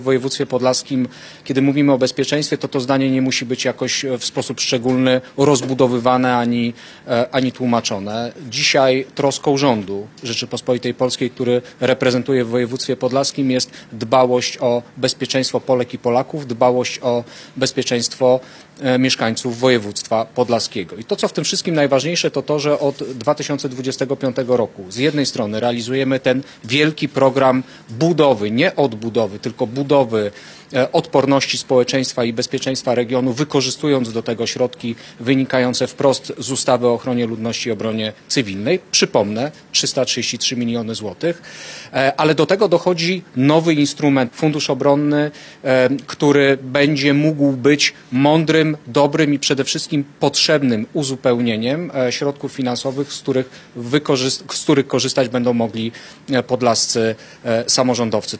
W województwie podlaskim, kiedy mówimy o bezpieczeństwie, to zdanie nie musi być jakoś w sposób szczególny rozbudowywane ani tłumaczone. Dzisiaj troską rządu Rzeczypospolitej Polskiej, który reprezentuję w województwie podlaskim, jest dbałość o bezpieczeństwo Polek i Polaków, dbałość o bezpieczeństwo mieszkańców województwa podlaskiego. I to, co w tym wszystkim najważniejsze, to to, że od 2025 roku z jednej strony realizujemy ten wielki program budowy, nie odbudowy, tylko budowy odporności społeczeństwa i bezpieczeństwa regionu, wykorzystując do tego środki wynikające wprost z ustawy o ochronie ludności i obronie cywilnej. Przypomnę, 333 miliony złotych, ale do tego dochodzi nowy instrument, fundusz obronny, który będzie mógł być mądrym, dobrym i przede wszystkim potrzebnym uzupełnieniem środków finansowych, z których korzystać będą mogli podlascy samorządowcy.